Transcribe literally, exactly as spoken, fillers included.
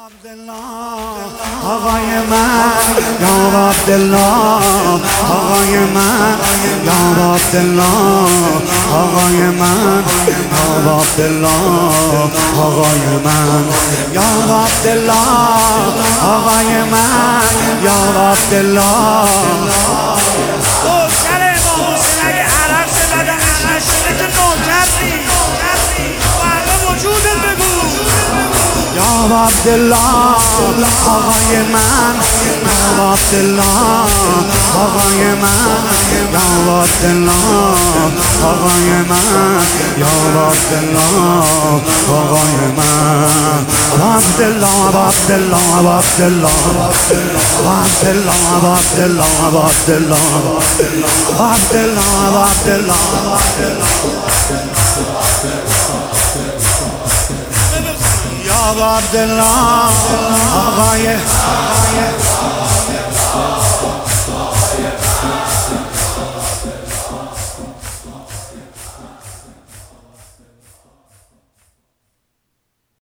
آقای من یا عبدالله، آقای من یا عبدالله، آقای من یا عبدالله، آقای من یا عبدالله، آقای من یا عبدالله. دوشر امام حسین اگه عرق زدن عرق شده که نوکردی فردا وجودت بگو یا عبدالله، آقای من یا عبدالله، آقای من یا عبدالله، آقای من یا عبدالله، آقای من عبدالله عبدالله عبدالله عبدالله عبدالله عبدالله عبدالله یا عبدالله، آقای